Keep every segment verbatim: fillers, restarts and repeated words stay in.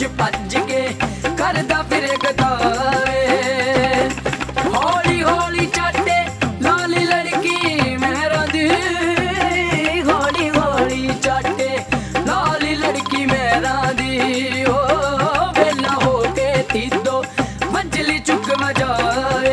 ਭੱਜ ਕੇ ਕਰਦਾ ਫਿਰੇ ਗਦਾਵੇ। ਹੌਲੀ ਹੌਲੀ ਚਾਟੇ ਲਾਲੀ ਲੜਕੀ ਮਹਿਰਾਂ ਦੀ, ਹੌਲੀ ਹੌਲੀ ਚਾਟੇ ਲਾਲੀ ਲੜਕੀ ਮਹਿਰਾਂ ਦੀ। ਓ ਵੇਲਾ ਹੋ ਕੇ ਤੀਦੋ ਮੰਜਲੀ ਚੁੱਕ ਮਜਾਵੇ।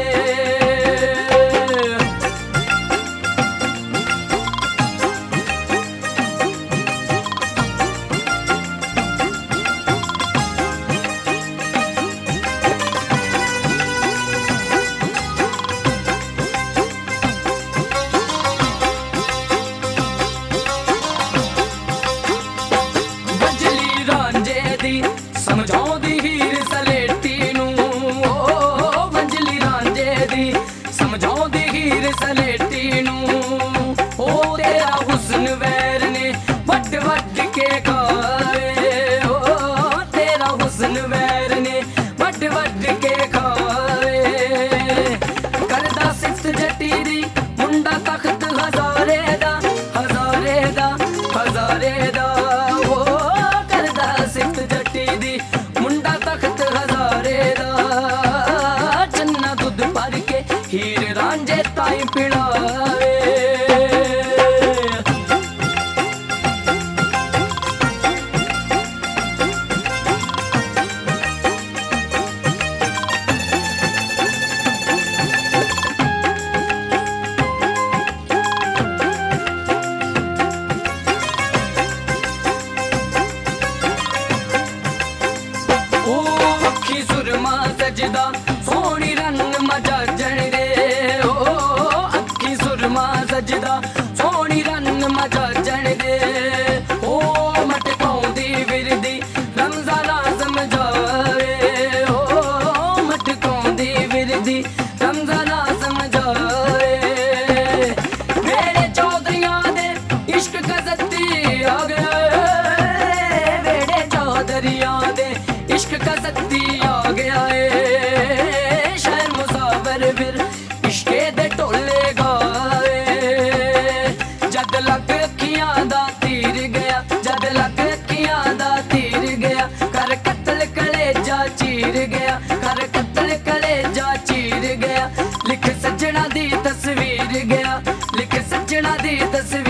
ਸਮਝਾਉਂਦੀ ਹੀਰ ਸਲੇਟੀ ਨੂੰ, ਓ ਵੰਜਲੀ ਰਾਂਝੇ ਦੀ ਸਮਝਾਉਂਦੀ ਹੀਰ ਸਲੇਟੀ ਨੂੰ। ਓ ਤੇਰਾ ਹੁਸਨ ਵੈਰ ਨੇ ਵੱਡ ਵੱਡ ਕੇ ਖਾਵੇ, ਓ ਤੇਰਾ ਹੁਸਨ ਵੈਰ ਨੇ ਵੱਡ ਵੱਡ ਕੇ ਖਾਵੇ। ਕਰਦਾ ਸਿਫਤ ਜੱਟੀ ਦੀ ਮੁੰਡਾ ਤਖਤ ਹਜ਼ਾਰੇ ਦਾ, ਹਜ਼ਾਰੇ ਦਾ, ਹਜ਼ਾਰੇ ਦਾ। ਓ ਕਰਦਾ ਸਿਫਤ ਜੱਟੀ ਦੀ ਮੁੰਡਾ ਤਖਤ ਹਜ਼ਾਰੇ ਦਾ। ਚੰਨਾ ਦੁੱਧ ਭਰ ਕੇ ਹੀਰ ਰਾਂਝੇ ਤਾਈਂ ਪਿਲਾਵੇ। ਸਜਦਾ ਸੋਹਣੀ ਰੰਨ ਮਜਾਜਣ ਦੇ, ਓ ਅੱਖੀ ਸੁਰਮਾ ਸਜਦਾ ਸੋਹਣੀ ਰੰਨ ਮਜਾਜਣ ਦੇ। ਓ ਮਟਕਾਉਂਦੀ ਵਿਰਦੀ ਰਮਜ਼ਾਨਾ ਸਮਝਾਵੇ, ਓ ਮਟਕਾਉਂਦੀ ਵਿਰਦੀ ਰਮਜ਼ਾਨਾ ਸਮਝਾਵੇ। ਮੇਰੇ ਚੌਧਰੀਆਂ ਦੇ ਇਸ਼ਕ ਕਜ਼ਤੀ ਆ ਗਿਆ, ਮੇਰੇ ਚੌਧਰੀਆਂ ਦੇ ਇਸ਼ਕ ਕਜ਼ਤੀ ਆ ਗਿਆ ਏ। ਸ਼ਾਇਰ ਮੁਸਾਵਰ ਫਿਰ ਇਸ਼ਕੇ ਦੇ ਢੋਲੇ ਗਾਵੇ। ਜਦ ਲੱਗ ਅੱਖੀਆਂ ਦਾ ਤੀਰ ਗਿਆ, ਜਦ ਲੱਗ ਅੱਖੀਆਂ ਦਾ ਤੀਰ ਗਿਆ। ਕਰ ਕਤਲ ਕਲੇਜਾ ਚੀਰ ਗਿਆ, ਕਰ ਕਤਲ ਕਲੇਜਾ ਚੀਰ ਗਿਆ। ਲਿਖ ਸੱਜਣਾ ਦੀ ਤਸਵੀਰ ਗਿਆ, ਲਿਖ ਸੱਜਣਾ ਦੀ ਤਸਵੀਰ।